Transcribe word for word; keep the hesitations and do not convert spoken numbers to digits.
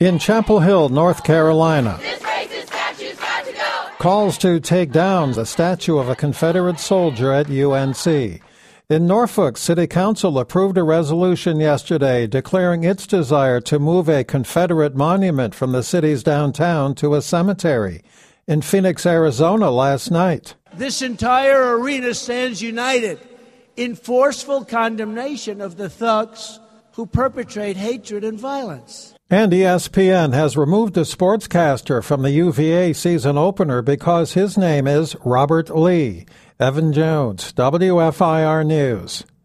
In Chapel Hill, North Carolina, This racist statue's got to go. calls to take down the statue of a Confederate soldier at U N C. In Norfolk, City Council approved a resolution yesterday declaring its desire to move a Confederate monument from the city's downtown to a cemetery. In Phoenix, Arizona last night, this entire arena stands united in forceful condemnation of the thugs who perpetrate hatred and violence. And E S P N has removed a sportscaster from the U V A season opener because his name is Robert Lee. Evan Jones, W F I R News.